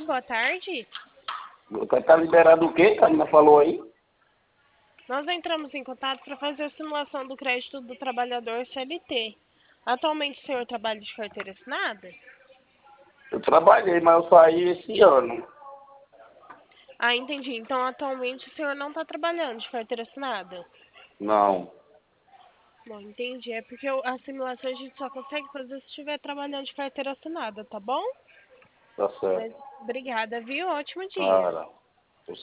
boa tarde. Tá liberado o quê? Que a menina falou aí? Nós entramos em contato para fazer a simulação do crédito do trabalhador CLT. Atualmente o senhor trabalha de carteira assinada? Eu trabalhei, mas eu saí esse ano. Ah, entendi. Então atualmente o senhor não está trabalhando de carteira assinada? Não, Bom, entendi. É porque a simulação a gente só consegue fazer se estiver trabalhando de carteira assinada, tá bom? tá Mas certo. obrigada, viu? Ótimo dia. Cara.